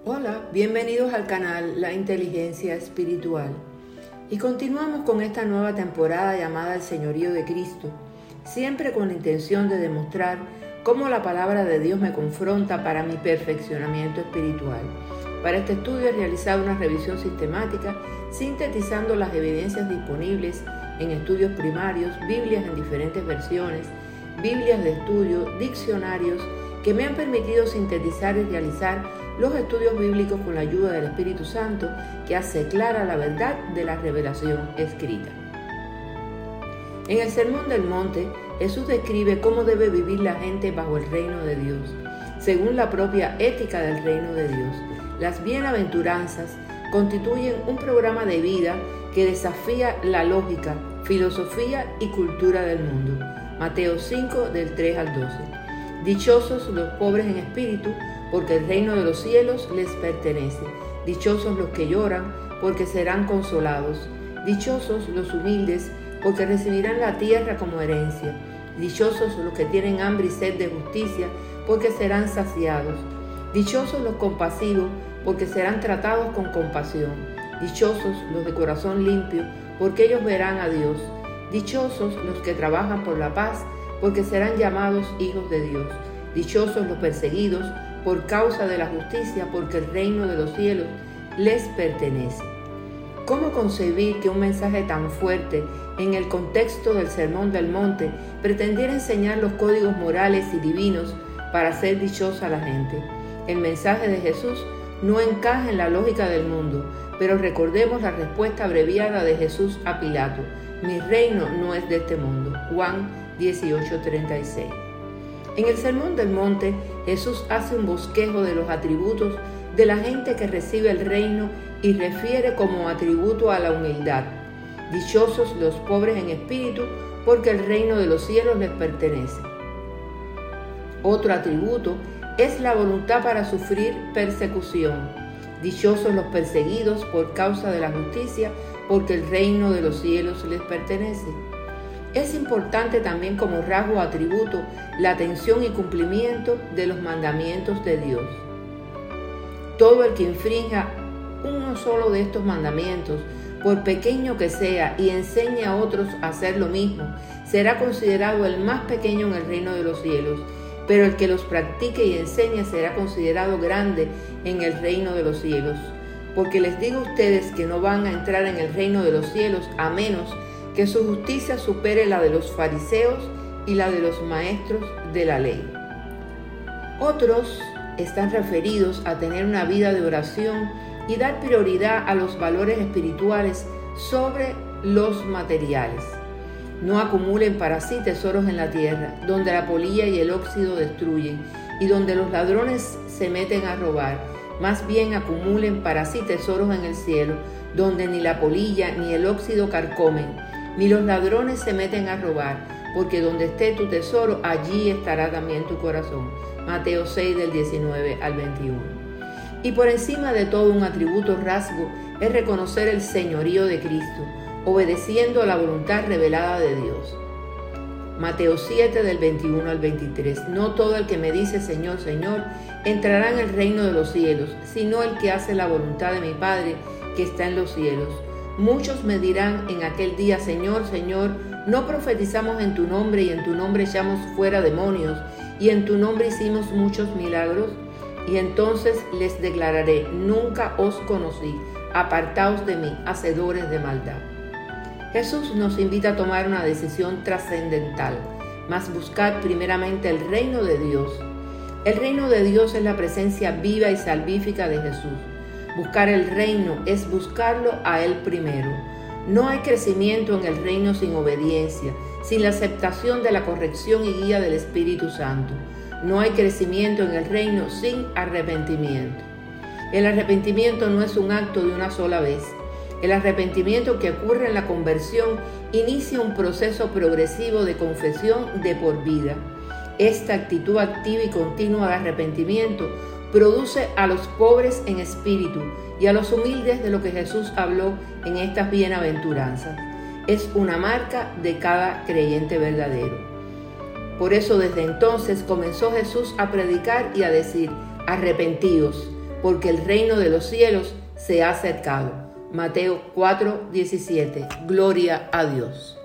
Hola, bienvenidos al canal La Inteligencia Espiritual. Y continuamos con esta nueva temporada llamada El Señorío de Cristo, siempre con la intención de demostrar cómo la palabra de Dios me confronta para mi perfeccionamiento espiritual. Para este estudio he realizado una revisión sistemática, sintetizando las evidencias disponibles en estudios primarios, Biblias en diferentes versiones, Biblias de estudio, diccionarios, que me han permitido sintetizar y realizar los estudios bíblicos con la ayuda del Espíritu Santo, que hace clara la verdad de la revelación escrita. En el Sermón del Monte, Jesús describe cómo debe vivir la gente bajo el reino de Dios, según la propia ética del reino de Dios. Las bienaventuranzas constituyen un programa de vida que desafía la lógica, filosofía y cultura del mundo. Mateo 5, del 3 al 12. Dichosos los pobres en espíritu, porque el reino de los cielos les pertenece. Dichosos los que lloran, porque serán consolados. Dichosos los humildes, porque recibirán la tierra como herencia. Dichosos los que tienen hambre y sed de justicia, porque serán saciados. Dichosos los compasivos, porque serán tratados con compasión. Dichosos los de corazón limpio, porque ellos verán a Dios. Dichosos los que trabajan por la paz, porque serán llamados hijos de Dios. Dichosos los perseguidos por causa de la justicia, porque el reino de los cielos les pertenece. ¿Cómo concebir que un mensaje tan fuerte en el contexto del Sermón del Monte pretendiera enseñar los códigos morales y divinos para hacer dichosa a la gente? El mensaje de Jesús no encaja en la lógica del mundo, pero recordemos la respuesta abreviada de Jesús a Pilato: mi reino no es de este mundo. Juan 18:36. En el Sermón del Monte, Jesús hace un bosquejo de los atributos de la gente que recibe el reino y refiere como atributo a la humildad. Dichosos los pobres en espíritu, porque el reino de los cielos les pertenece. Otro atributo es la voluntad para sufrir persecución. Dichosos los perseguidos por causa de la justicia, porque el reino de los cielos les pertenece. Es importante también como rasgo o atributo la atención y cumplimiento de los mandamientos de Dios. Todo el que infrinja uno solo de estos mandamientos, por pequeño que sea, y enseñe a otros a hacer lo mismo, será considerado el más pequeño en el reino de los cielos, pero el que los practique y enseñe será considerado grande en el reino de los cielos. Porque les digo a ustedes que no van a entrar en el reino de los cielos a menos que su justicia supere la de los fariseos y la de los maestros de la ley. Otros están referidos a tener una vida de oración y dar prioridad a los valores espirituales sobre los materiales. No acumulen para sí tesoros en la tierra, donde la polilla y el óxido destruyen, y donde los ladrones se meten a robar. Más bien acumulen para sí tesoros en el cielo, donde ni la polilla ni el óxido carcomen, ni los ladrones se meten a robar, porque donde esté tu tesoro, allí estará también tu corazón. Mateo 6, del 19 al 21. Y por encima de todo un atributo rasgo es reconocer el señorío de Cristo, obedeciendo a la voluntad revelada de Dios. Mateo 7, del 21 al 23. No todo el que me dice Señor, Señor, entrará en el reino de los cielos, sino el que hace la voluntad de mi Padre que está en los cielos. Muchos me dirán en aquel día, Señor, Señor, ¿no profetizamos en tu nombre y en tu nombre echamos fuera demonios y en tu nombre hicimos muchos milagros? Y entonces les declararé, nunca os conocí, apartaos de mí, hacedores de maldad. Jesús nos invita a tomar una decisión trascendental, mas buscar primeramente el reino de Dios. El reino de Dios es la presencia viva y salvífica de Jesús. Buscar el reino es buscarlo a Él primero. No hay crecimiento en el reino sin obediencia, sin la aceptación de la corrección y guía del Espíritu Santo. No hay crecimiento en el reino sin arrepentimiento. El arrepentimiento no es un acto de una sola vez. El arrepentimiento que ocurre en la conversión inicia un proceso progresivo de confesión de por vida. Esta actitud activa y continua de arrepentimiento produce a los pobres en espíritu y a los humildes, de lo que Jesús habló en estas bienaventuranzas. Es una marca de cada creyente verdadero. Por eso desde entonces comenzó Jesús a predicar y a decir: arrepentíos, porque el reino de los cielos se ha acercado. Mateo 4:17. Gloria a Dios.